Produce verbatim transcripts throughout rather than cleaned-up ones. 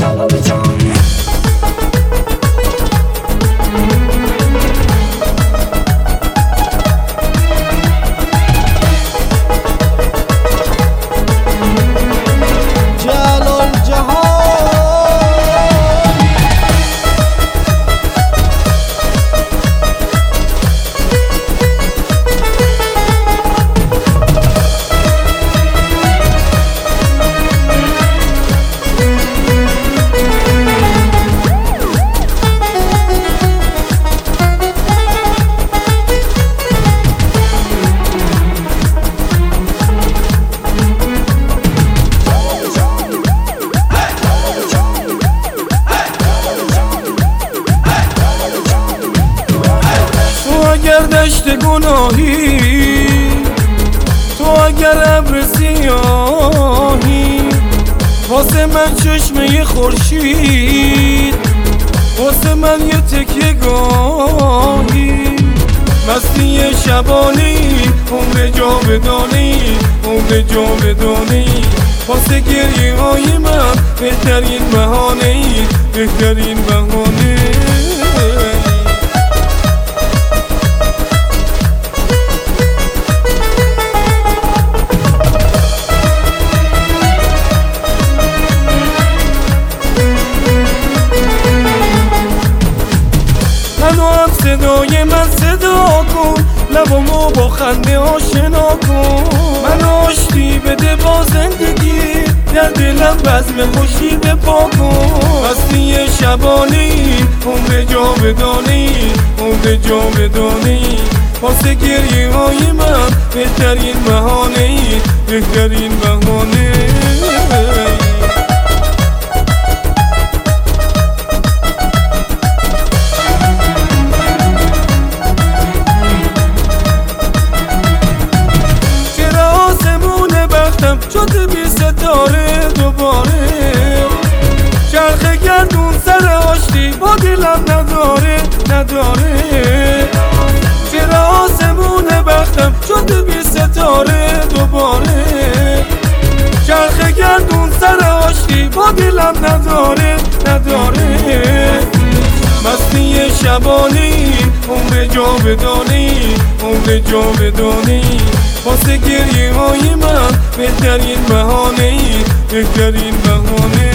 اگر دشت گناهی، تو اگر ابر سیاهی، واسه من چشمه خورشید، واسه من یه تکیه گاهی، مستی شبانی، عمر جاودانی، عمر جاودانی، واسه گریه های من بهترین بهانه، بهترین بهانه. صدای من صدا کن، لبامو با خنده آشنا کن، من آشتی بده با زندگی، در دلم بزم خوشی بپا کن، مستی شبانی، عمر جاودانی، عمر جاودانی، واسه گریه های من بهترین بهانه، بهترین بهانه. شده بی ستاره دوباره، چرخ گردون سر آشتی با دلم نداره، نداره. چرا آسمون بختم شده بی ستاره دوباره، چرخ گردون سر آشتی با دلم نداره، نداره. مستی شبانی، عمر جاودانی، عمر جاودانی، واسه گریه های من بهترین بهانه، بهترین بهانه.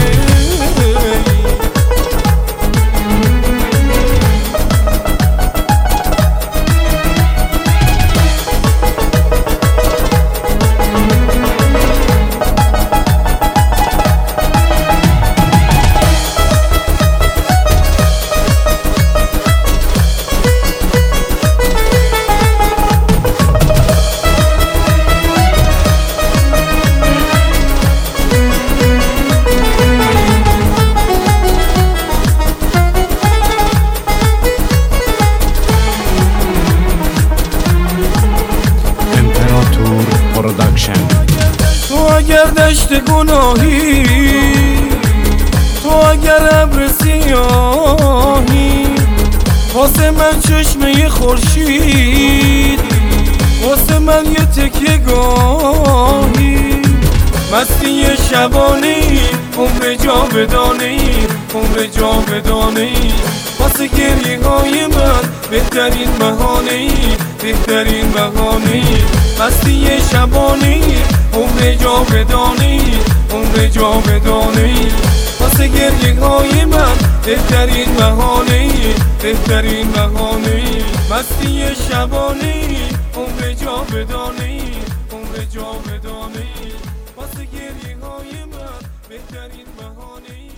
تو اگر دشت گناهی، تو اگر ابر سیاهی، واسه من چشمه خورشید، واسه من یه تکیه گاهی، مستی شبانی، عمر جاودانی، عمر جاودانی، واسه گریه های من بهترین بهانه، بهترین بهانه. مستی شبانی، عمر جاودانی، عمر جاودانی، واسه گریه های من بهترین بهانه، بهترین بهانه. مستی شبانی، عمر جاودانی، عمر جاودانی، واسه گریه های من بهترین بهانه.